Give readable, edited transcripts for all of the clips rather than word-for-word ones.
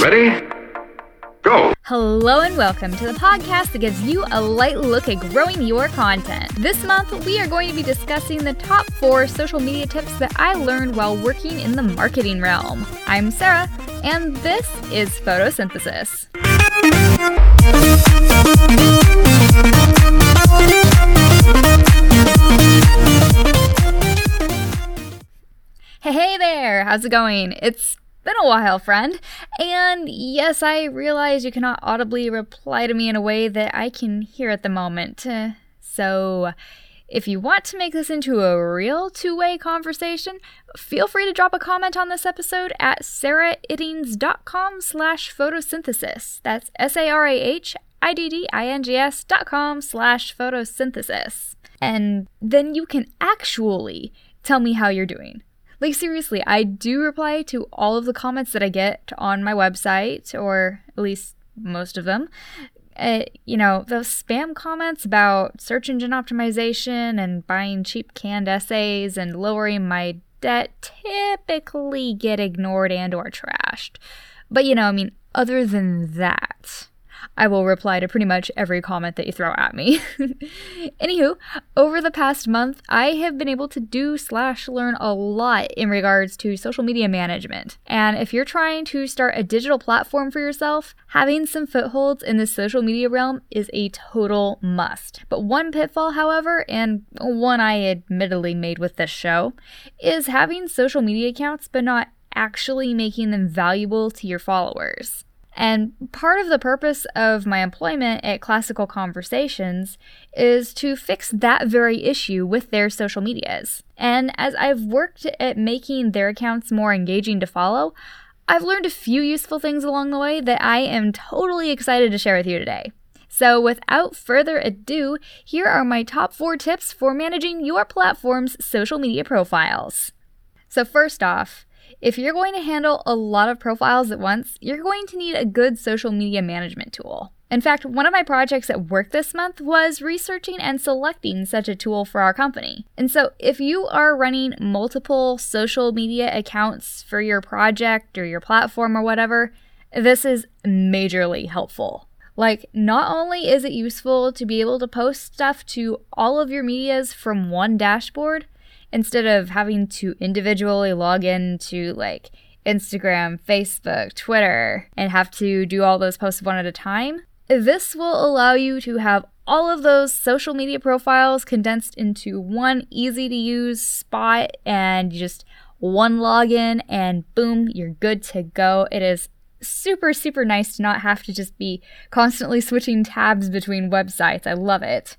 Ready? Go! Hello and welcome to the podcast that gives you a light look at growing your content. This month, we are going to be discussing the top 4 social media tips that I learned while working in the marketing realm. I'm Sarah, and this is Photosynthesis. Hey there, how's it going? It's been a while, friend. And yes, I realize you cannot audibly reply to me in a way that I can hear at the moment. So if you want to make this into a real two-way conversation, feel free to drop a comment on this episode at sarahiddings.com/photosynthesis. That's SARAHIDDINGS.com/photosynthesis. And then you can actually tell me how you're doing. Like, seriously, I do reply to all of the comments that I get on my website, or at least most of them. Those spam comments about search engine optimization and buying cheap canned essays and lowering my debt typically get ignored and or trashed. But, other than that, I will reply to pretty much every comment that you throw at me. Anywho, over the past month, I have been able to do/learn a lot in regards to social media management. And if you're trying to start a digital platform for yourself, having some footholds in the social media realm is a total must. But one pitfall, however, and one I admittedly made with this show, is having social media accounts but not actually making them valuable to your followers. And part of the purpose of my employment at Classical Conversations is to fix that very issue with their social medias. And as I've worked at making their accounts more engaging to follow, I've learned a few useful things along the way that I am totally excited to share with you today. So without further ado, here are my top 4 tips for managing your platform's social media profiles. So first off, if you're going to handle a lot of profiles at once, you're going to need a good social media management tool. In fact, one of my projects at work this month was researching and selecting such a tool for our company. And so if you are running multiple social media accounts for your project or your platform or whatever, this is majorly helpful. Like, not only is it useful to be able to post stuff to all of your medias from one dashboard, instead of having to individually log in to Instagram, Facebook, Twitter, and have to do all those posts one at a time, this will allow you to have all of those social media profiles condensed into one easy-to-use spot and just one login, and boom, you're good to go. It is super, super nice to not have to just be constantly switching tabs between websites. I love it.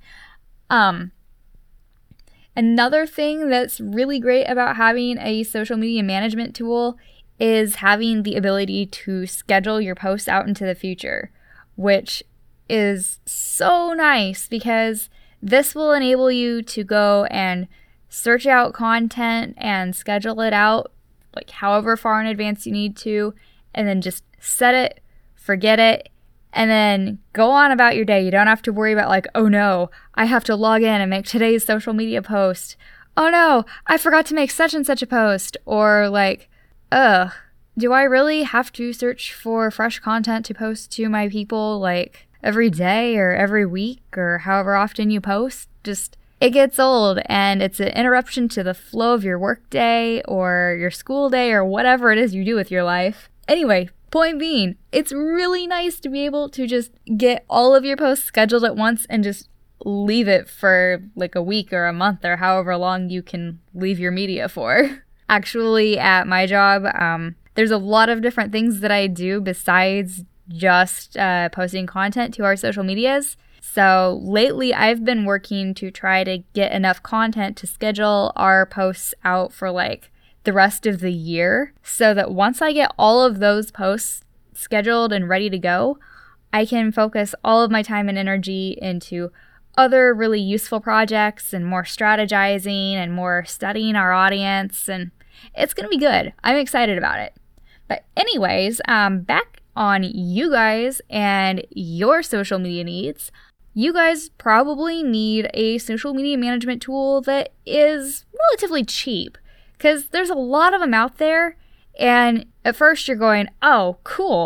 Another thing that's really great about having a social media management tool is having the ability to schedule your posts out into the future, which is so nice because this will enable you to go and search out content and schedule it out however far in advance you need to, and then just set it, forget it, and then go on about your day. You don't have to worry about oh no, I have to log in and make today's social media post. Oh no, I forgot to make such and such a post. Or do I really have to search for fresh content to post to my people every day or every week or however often you post? It gets old, and it's an interruption to the flow of your work day or your school day or whatever it is you do with your life. Anyway, point being, it's really nice to be able to just get all of your posts scheduled at once and just leave it for a week or a month or however long you can leave your media for. Actually, at my job, there's a lot of different things that I do besides just posting content to our social medias. So lately, I've been working to try to get enough content to schedule our posts out for the rest of the year, so that once I get all of those posts scheduled and ready to go, I can focus all of my time and energy into other really useful projects and more strategizing and more studying our audience, and it's going to be good. I'm excited about it. But anyways, back on you guys and your social media needs. You guys probably need a social media management tool that is relatively cheap, because there's a lot of them out there, and at first you're going, oh, cool,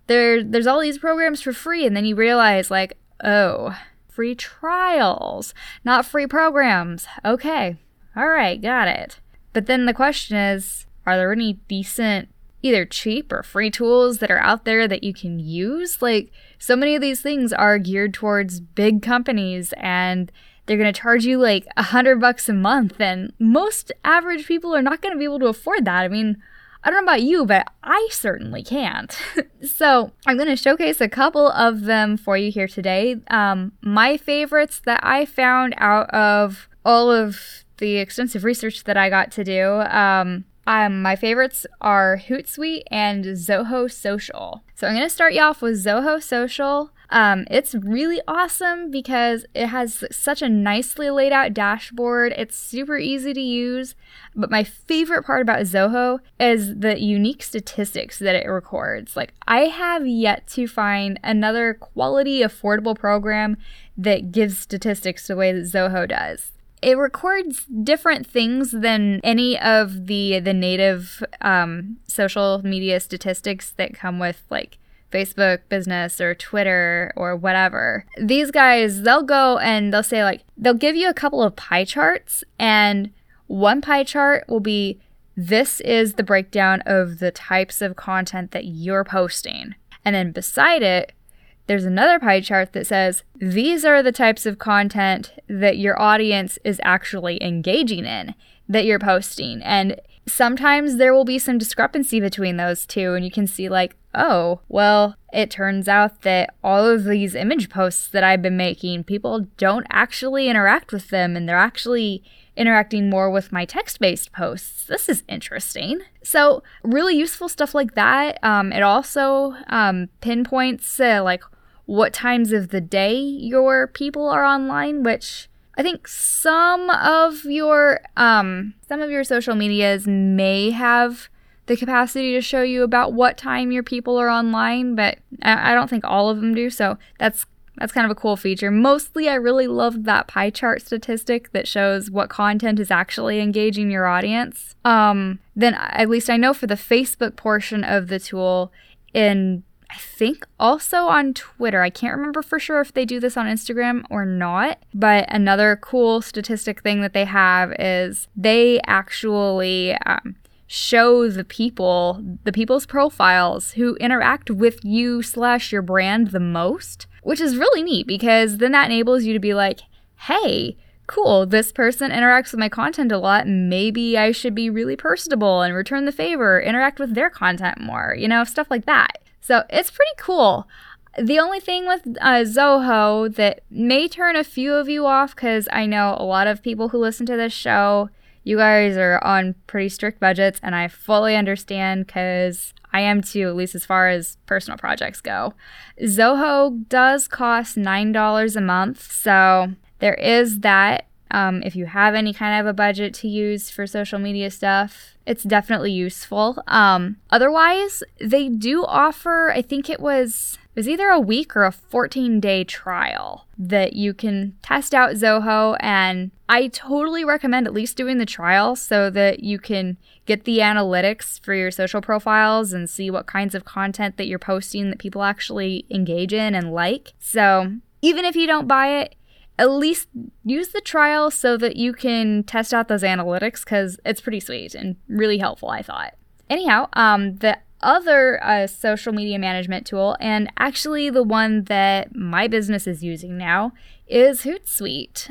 there's all these programs for free, and then you realize like, oh, free trials, not free programs. Okay. All right, got it. But then the question is, are there any decent, either cheap or free tools that are out there that you can use? Like, so many of these things are geared towards big companies, and they're going to charge you like $100 a month, and most average people are not going to be able to afford that. I mean, I don't know about you, but I certainly can't. So I'm going to showcase a couple of them for you here today. My favorites that I found out of all of the extensive research that I got to do, my favorites are Hootsuite and Zoho Social. So I'm going to start you off with Zoho Social. It's really awesome because it has such a nicely laid out dashboard. It's super easy to use. But my favorite part about Zoho is the unique statistics that it records. Like, I have yet to find another quality, affordable program that gives statistics the way that Zoho does. It records different things than any of the native social media statistics that come with like Facebook business or Twitter or whatever. These guys, they'll go and they'll say like, they'll give you a couple of pie charts, and one pie chart will be, this is the breakdown of the types of content that you're posting. And then beside it, there's another pie chart that says, these are the types of content that your audience is actually engaging in, that you're posting. And sometimes there will be some discrepancy between those two, and you can see like, oh, well, it turns out that all of these image posts that I've been making, people don't actually interact with them, and they're actually interacting more with my text-based posts. This is interesting. So really useful stuff like that. It also pinpoints like what times of the day your people are online, which I think some of your social medias may have the capacity to show you about what time your people are online, but I don't think all of them do. So that's kind of a cool feature. Mostly, I really loved that pie chart statistic that shows what content is actually engaging your audience. Then at least I know for the Facebook portion of the tool, and I think also on Twitter. I can't remember for sure if they do this on Instagram or not, but another cool statistic thing that they have is they actually show the people's profiles who interact with you / your brand the most, which is really neat because then that enables you to be like, hey, cool, this person interacts with my content a lot. Maybe I should be really personable and return the favor, interact with their content more, stuff like that. So it's pretty cool. The only thing with Zoho that may turn a few of you off, because I know a lot of people who listen to this show, you guys are on pretty strict budgets, and I fully understand because I am too, at least as far as personal projects go. Zoho does cost $9 a month, so there is that. If you have any kind of a budget to use for social media stuff, it's definitely useful. Otherwise, they do offer, I think it was either a week or a 14-day trial that you can test out Zoho, and I totally recommend at least doing the trial so that you can get the analytics for your social profiles and see what kinds of content that you're posting that people actually engage in and like. So even if you don't buy it, at least use the trial so that you can test out those analytics, because it's pretty sweet and really helpful, I thought. Anyhow, the other social media management tool, and actually the one that my business is using now, is Hootsuite.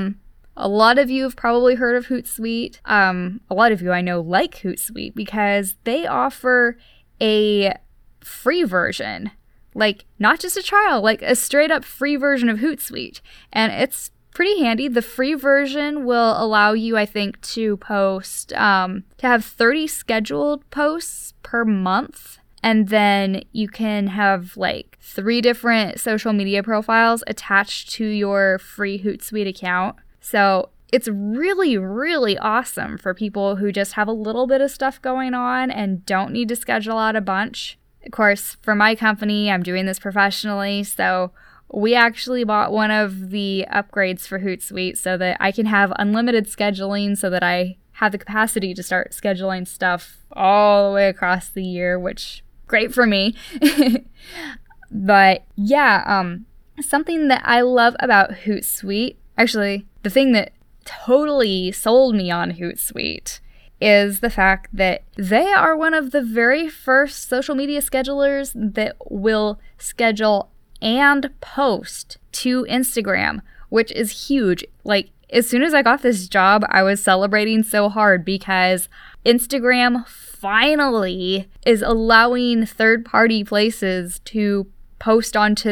A lot of you have probably heard of Hootsuite. A lot of you I know like Hootsuite because they offer a free version. Like, not just a trial, like a straight up free version of Hootsuite. And it's pretty handy. The free version will allow you, I think, to post, to have 30 scheduled posts per month. And then you can have like 3 different social media profiles attached to your free Hootsuite account. So it's really, really awesome for people who just have a little bit of stuff going on and don't need to schedule out a bunch. Of course, for my company, I'm doing this professionally, so we actually bought one of the upgrades for Hootsuite so that I can have unlimited scheduling so that I have the capacity to start scheduling stuff all the way across the year, which great for me. But yeah, something that I love about Hootsuite, actually, the thing that totally sold me on Hootsuite is the fact that they are one of the very first social media schedulers that will schedule and post to Instagram, which is huge. Like, as soon as I got this job, I was celebrating so hard because Instagram finally is allowing third-party places to post onto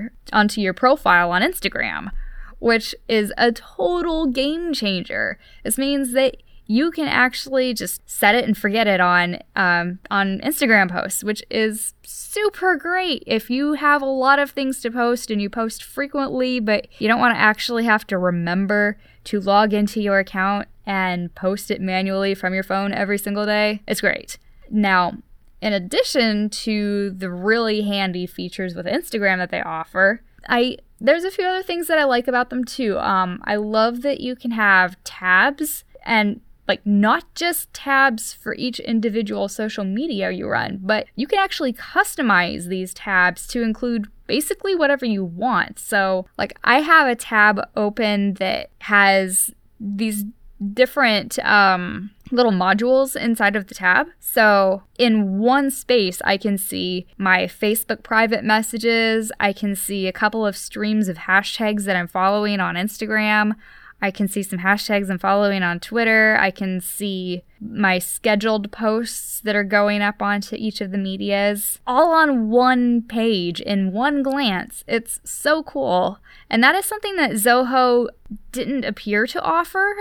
your profile on Instagram, which is a total game changer. This means that you can actually just set it and forget it on Instagram posts, which is super great if you have a lot of things to post and you post frequently, but you don't want to actually have to remember to log into your account and post it manually from your phone every single day. It's great. Now, in addition to the really handy features with Instagram that they offer, there's a few other things that I like about them too. I love that you can have tabs, and like not just tabs for each individual social media you run, but you can actually customize these tabs to include basically whatever you want. So like I have a tab open that has these different little modules inside of the tab. So in one space, I can see my Facebook private messages. I can see a couple of streams of hashtags that I'm following on Instagram. I can see some hashtags I'm following on Twitter. I can see my scheduled posts that are going up onto each of the medias, all on one page in one glance. It's so cool. And that is something that Zoho didn't appear to offer.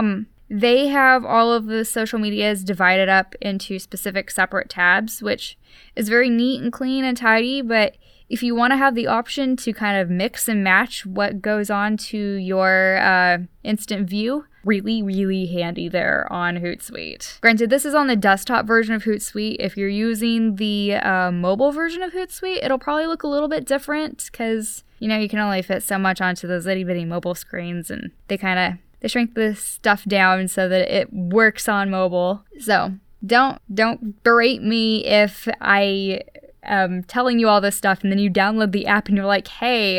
They have all of the social medias divided up into specific separate tabs, which is very neat and clean and tidy, but if you want to have the option to kind of mix and match what goes on to your instant view, really, really handy there on Hootsuite. Granted, this is on the desktop version of Hootsuite. If you're using the mobile version of Hootsuite, it'll probably look a little bit different because, you know, you can only fit so much onto those itty-bitty mobile screens, and they shrink this stuff down so that it works on mobile. So don't berate me if I telling you all this stuff and then you download the app and you're like, hey,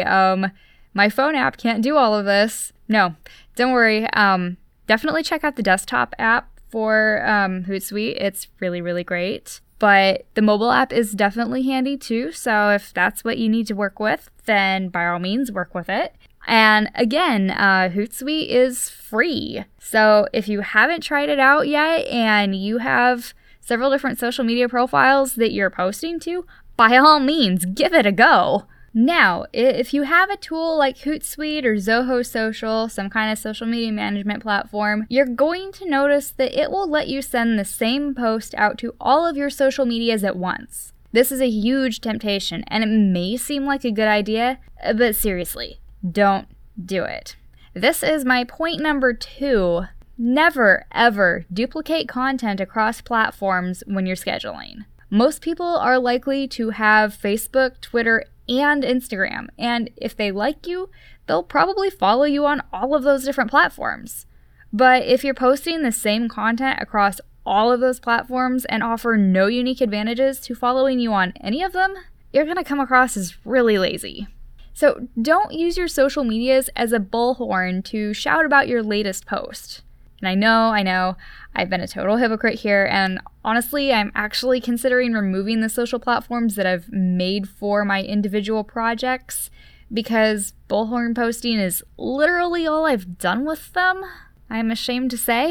my phone app can't do all of this. No, don't worry. Definitely check out the desktop app for Hootsuite. It's really, really great. But the mobile app is definitely handy too. So if that's what you need to work with, then by all means, work with it. And again, Hootsuite is free. So if you haven't tried it out yet and you have several different social media profiles that you're posting to, by all means, give it a go. Now, if you have a tool like Hootsuite or Zoho Social, some kind of social media management platform, you're going to notice that it will let you send the same post out to all of your social medias at once. This is a huge temptation, and it may seem like a good idea, but seriously, don't do it. This is my point number 2. Never, ever duplicate content across platforms when you're scheduling. Most people are likely to have Facebook, Twitter, and Instagram, and if they like you, they'll probably follow you on all of those different platforms. But if you're posting the same content across all of those platforms and offer no unique advantages to following you on any of them, you're going to come across as really lazy. So don't use your social medias as a bullhorn to shout about your latest post. And I know, I've been a total hypocrite here, and honestly, I'm actually considering removing the social platforms that I've made for my individual projects, because bullhorn posting is literally all I've done with them, I'm ashamed to say.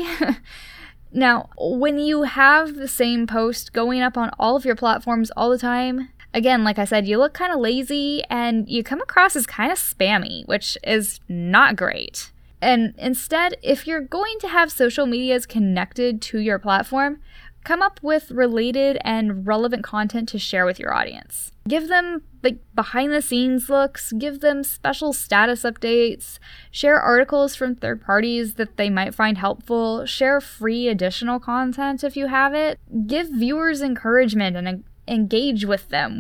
Now, when you have the same post going up on all of your platforms all the time, again, like I said, you look kind of lazy, and you come across as kind of spammy, which is not great. And instead, if you're going to have social medias connected to your platform, come up with related and relevant content to share with your audience. Give them behind the scenes looks, give them special status updates, share articles from third parties that they might find helpful, share free additional content if you have it, give viewers encouragement and engage with them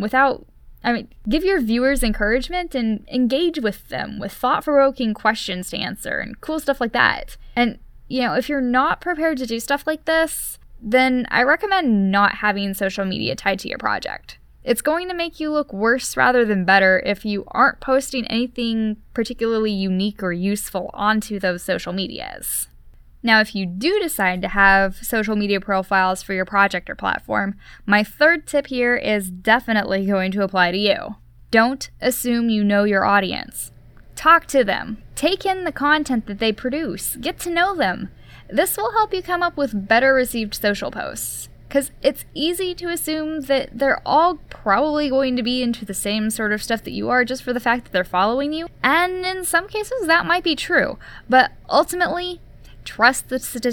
give your viewers encouragement and engage with them with thought-provoking questions to answer and cool stuff like that. And, if you're not prepared to do stuff like this, then I recommend not having social media tied to your project. It's going to make you look worse rather than better if you aren't posting anything particularly unique or useful onto those social medias. Now, if you do decide to have social media profiles for your project or platform, my third tip here is definitely going to apply to you. Don't assume you know your audience. Talk to them. Take in the content that they produce. Get to know them. This will help you come up with better received social posts. Because it's easy to assume that they're all probably going to be into the same sort of stuff that you are just for the fact that they're following you. And in some cases, that might be true. But ultimately, trust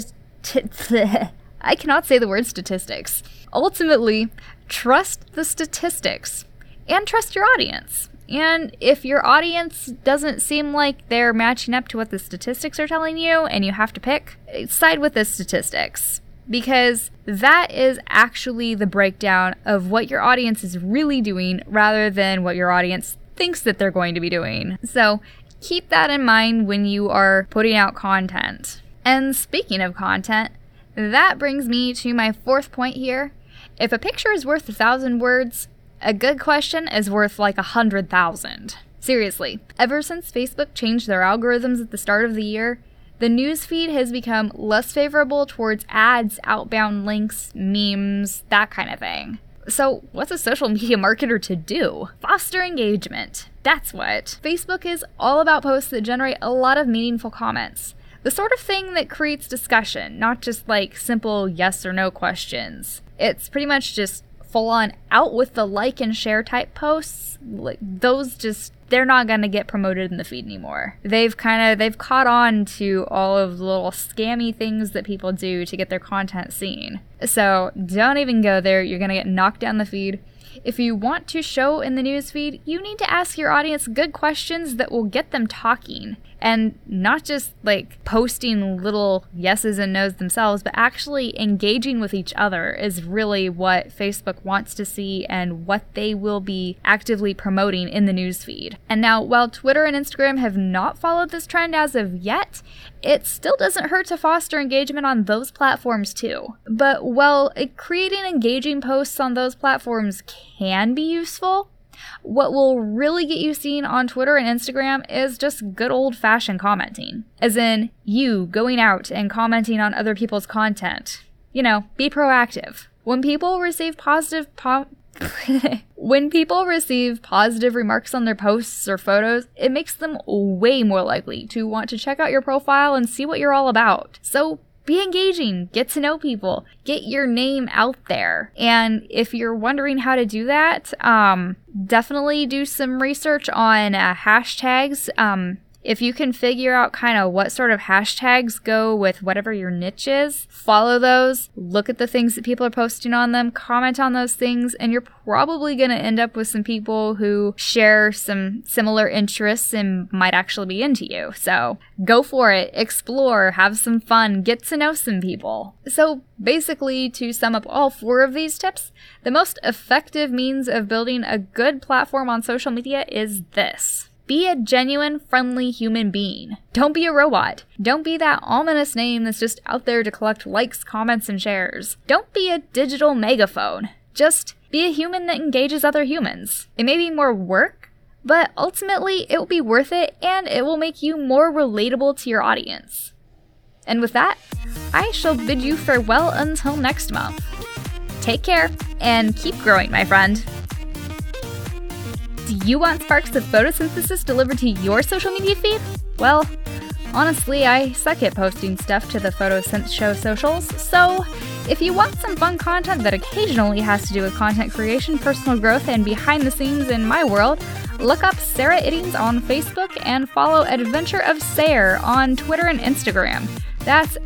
the I cannot say the word statistics. Ultimately, trust the statistics and trust your audience. And if your audience doesn't seem like they're matching up to what the statistics are telling you and you have to pick, side with the statistics. Because that is actually the breakdown of what your audience is really doing rather than what your audience thinks that they're going to be doing. So keep that in mind when you are putting out content. And speaking of content, that brings me to my fourth point here. If a picture is worth 1,000 words, a good question is worth like 100,000. Seriously, ever since Facebook changed their algorithms at the start of the year, the newsfeed has become less favorable towards ads, outbound links, memes, that kind of thing. So what's a social media marketer to do? Foster engagement. That's what. Facebook is all about posts that generate a lot of meaningful comments. The sort of thing that creates discussion, not just like simple yes or no questions. It's pretty much just full on out with the like and share type posts. Like those just, they're not going to get promoted in the feed anymore. They've caught on to all of the little scammy things that people do to get their content seen. So don't even go there. You're going to get knocked down the feed. If you want to show in the newsfeed, you need to ask your audience good questions that will get them talking. And not just like posting little yeses and nos themselves, but actually engaging with each other is really what Facebook wants to see and what they will be actively promoting in the newsfeed. And now, while Twitter and Instagram have not followed this trend as of yet, it still doesn't hurt to foster engagement on those platforms too. But while creating engaging posts on those platforms can be useful, what will really get you seen on Twitter and Instagram is just good old-fashioned commenting. As in, you going out and commenting on other people's content. You know, be proactive. When people receive positive remarks on their posts or photos, it makes them way more likely to want to check out your profile and see what you're all about. So be engaging, get to know people, get your name out there. And if you're wondering how to do that, definitely do some research on hashtags. If you can figure out kind of what sort of hashtags go with whatever your niche is, follow those, look at the things that people are posting on them, comment on those things, and you're probably going to end up with some people who share some similar interests and might actually be into you. So go for it, explore, have some fun, get to know some people. So basically, to sum up all 4 of these tips, the most effective means of building a good platform on social media is this. Be a genuine, friendly human being. Don't be a robot. Don't be that ominous name that's just out there to collect likes, comments, and shares. Don't be a digital megaphone. Just be a human that engages other humans. It may be more work, but ultimately it will be worth it and it will make you more relatable to your audience. And with that, I shall bid you farewell until next month. Take care and keep growing, my friend. Do you want sparks of photosynthesis delivered to your social media feed? Well, honestly, I suck at posting stuff to the Photosynth Show socials, so if you want some fun content that occasionally has to do with content creation, personal growth, and behind the scenes in my world, look up Sarah Iddings on Facebook and follow Adventure of Sair on Twitter and Instagram. That's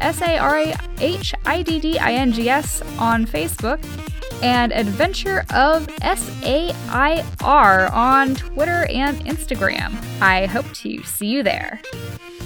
SARAHIDDINGS on Facebook, and Adventure of SAIR on Twitter and Instagram. I hope to see you there.